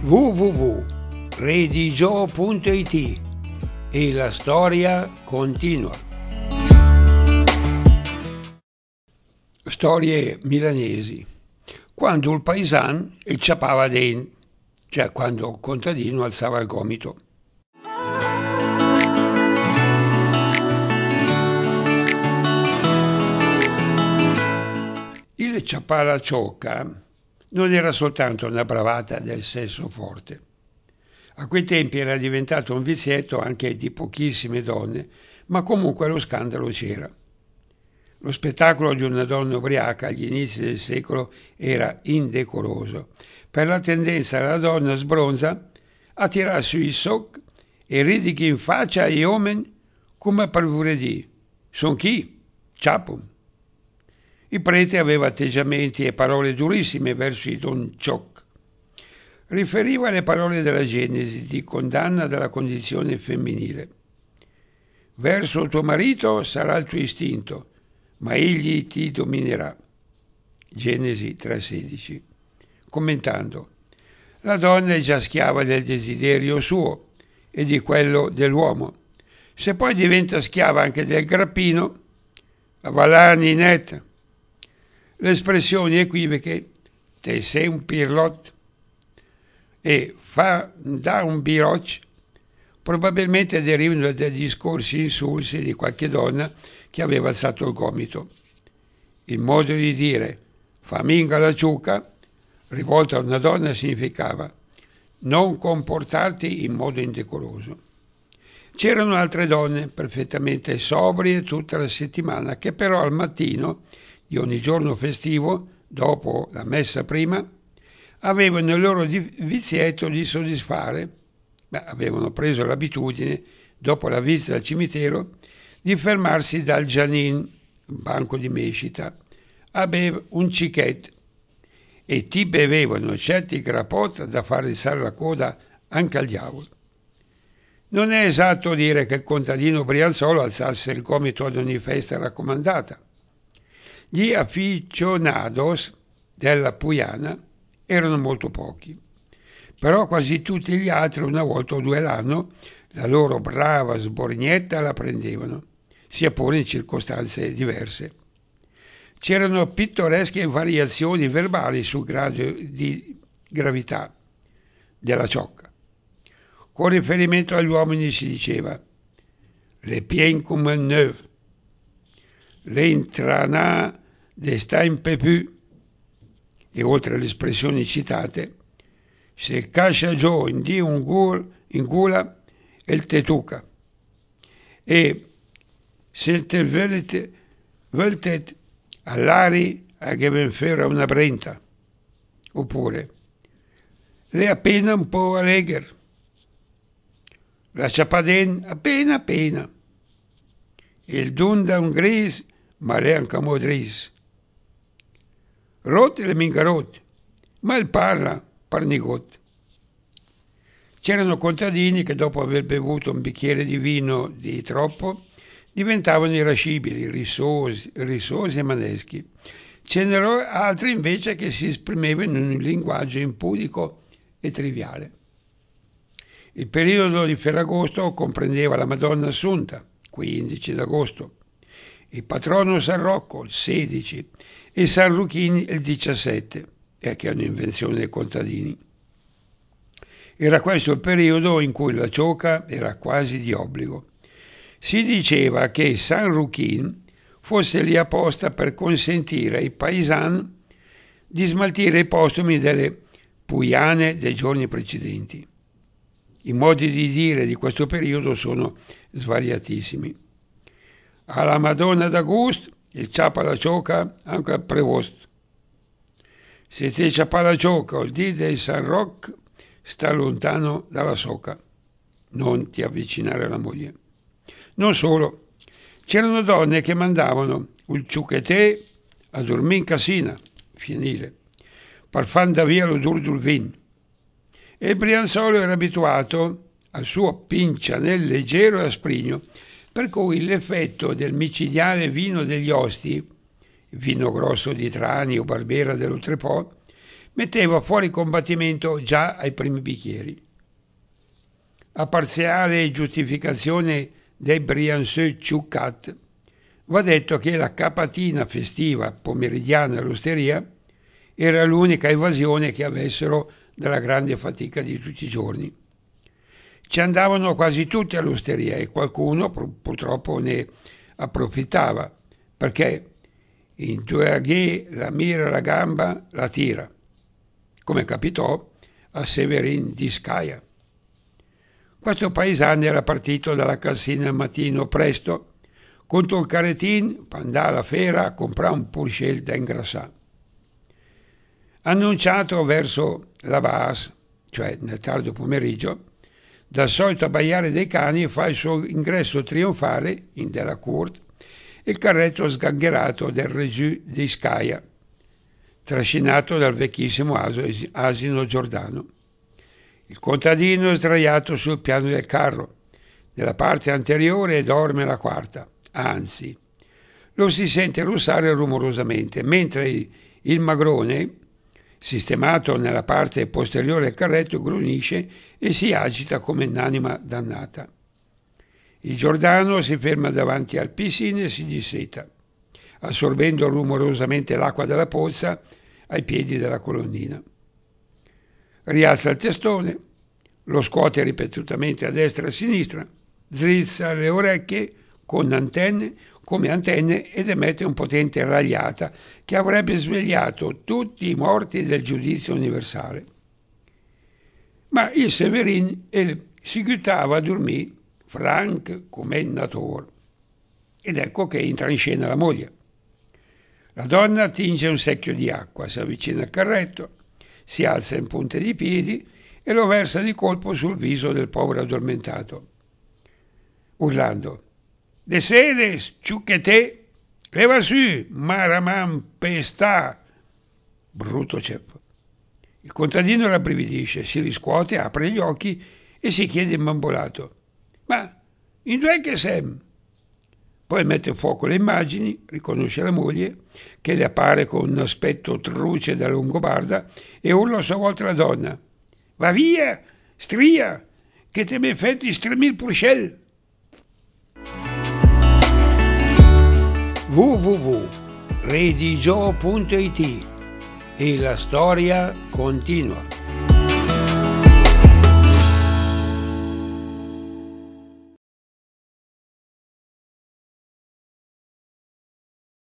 www.redigio.it e la storia continua. Storie milanesi. Quando il paisan il ciapava den, cioè quando il contadino alzava il gomito. Il ciapare ciocca non era soltanto una bravata del sesso forte. A quei tempi era diventato un vizietto anche di pochissime donne, ma comunque lo scandalo c'era. Lo spettacolo di una donna ubriaca agli inizi del secolo era indecoroso, per la tendenza della donna sbronza a tirar sui soc e ridighi in faccia agli uomini come per vuol son chi? Ciapo. Il prete aveva atteggiamenti e parole durissime verso i don Cioc. Riferiva le parole della Genesi di condanna della condizione femminile. Verso tuo marito sarà il tuo istinto, ma egli ti dominerà. Genesi 3,16. Commentando, la donna è già schiava del desiderio suo e di quello dell'uomo. Se poi diventa schiava anche del grappino, avalà ninetta. Le espressioni equivoche te sei un pirlot e fa da un biroc probabilmente derivano dai discorsi insulsi di qualche donna che aveva alzato il gomito. Il modo di dire faminga la ciuca rivolto a una donna significava non comportarti in modo indecoroso. C'erano altre donne perfettamente sobrie tutta la settimana che però al mattino di ogni giorno festivo, dopo la messa prima, avevano il loro vizietto di soddisfare, avevano preso l'abitudine, dopo la visita al cimitero, di fermarsi dal Gianin, un banco di mescita, a bere un cichet, e ti bevevano certi grappot da far rizzare la coda anche al diavolo. Non è esatto dire che il contadino Brianzolo alzasse il gomito ad ogni festa raccomandata. Gli aficionados della Puyana erano molto pochi, però quasi tutti gli altri una volta o due l'anno la loro brava sbornietta la prendevano, sia pure in circostanze diverse. C'erano pittoresche variazioni verbali sul grado di gravità della ciocca. Con riferimento agli uomini si diceva «le pien comme neuve», «l'entrana d'esta in pepu», e oltre alle espressioni citate, «se cascia giù in di un gula il tetuca», e «se te voltet all'ari a geben fera una brenta», oppure «le appena un po' allegher», «la ciapaden appena», «il dunda un gris ma le anche modris», «rot le mingarot, ma il parla parnigot». C'erano contadini che dopo aver bevuto un bicchiere di vino di troppo diventavano irascibili, rissosi e maneschi. Ce n'erano altri invece che si esprimevano in un linguaggio impudico e triviale. Il periodo di Ferragosto comprendeva la Madonna Assunta, 15 d'agosto, il patrono San Rocco, il 16, e San Ruchini, il 17, che è un'invenzione dei contadini. Era questo il periodo in cui la ciocca era quasi di obbligo. Si diceva che San Ruchin fosse lì apposta per consentire ai paesan di smaltire i postumi delle puiane dei giorni precedenti. I modi di dire di questo periodo sono svariatissimi. Alla Madonna d'Agosto, il ciapa la ciocca anche al prevost. Se te ciapa la ciocca il dì del San Roc, sta lontano dalla soca, non ti avvicinare alla moglie. Non solo, c'erano donne che mandavano il ciuchetè a dormire in casina, fienile, per far da via l'odore del vin. E il Brianzolo era abituato al suo pincianel leggero e asprigno, per cui l'effetto del micidiale vino degli osti, vino grosso di Trani o Barbera dell'Oltrepò, metteva fuori combattimento già ai primi bicchieri. A parziale giustificazione dei Briançeux Ciucat, va detto che la capatina festiva pomeridiana all'osteria era l'unica evasione che avessero dalla grande fatica di tutti i giorni. Ci andavano quasi tutti all'osteria e qualcuno purtroppo ne approfittava, perché in due aghi la mira la gamba la tira, come capitò a Severin di Scaia. Questo paesano era partito dalla Cassina al mattino presto, contro il caretin, per andare alla fiera a comprare un purcell da ingrassare. Annunciato verso la Vas, cioè nel tardo pomeriggio, dal solito abbaiare dei cani fa il suo ingresso trionfale in Delacourt il carretto sgangherato del Regiù di Scaia, trascinato dal vecchissimo asino Giordano. Il contadino è sdraiato sul piano del carro, nella parte anteriore dorme la quarta, anzi, lo si sente russare rumorosamente, mentre il magrone, sistemato nella parte posteriore del carretto, grunisce e si agita come un'anima dannata. Il Giordano si ferma davanti al piscine e si disseta, assorbendo rumorosamente l'acqua della pozza ai piedi della colonnina. Rialza il testone, lo scuote ripetutamente a destra e a sinistra, drizza le orecchie come antenne ed emette un potente ragliata che avrebbe svegliato tutti i morti del giudizio universale. Ma il Severin si guttava a dormire franc come nator. Ed ecco che entra in scena la moglie. La donna tinge un secchio di acqua, si avvicina al carretto, si alza in punta di piedi e lo versa di colpo sul viso del povero addormentato, urlando: «De sedes, ciucchete, leva su, maraman pesta!» Brutto ceppo. Il contadino rabbrividisce, si riscuote, apre gli occhi e si chiede imbambolato: «Ma in dove che sem?» Poi mette a fuoco le immagini, riconosce la moglie, che le appare con un aspetto truce da longobarda, e urla a sua volta la donna: «Va via, stria, che te mi fetti stremir purcell!» www.redigio.it e la storia continua.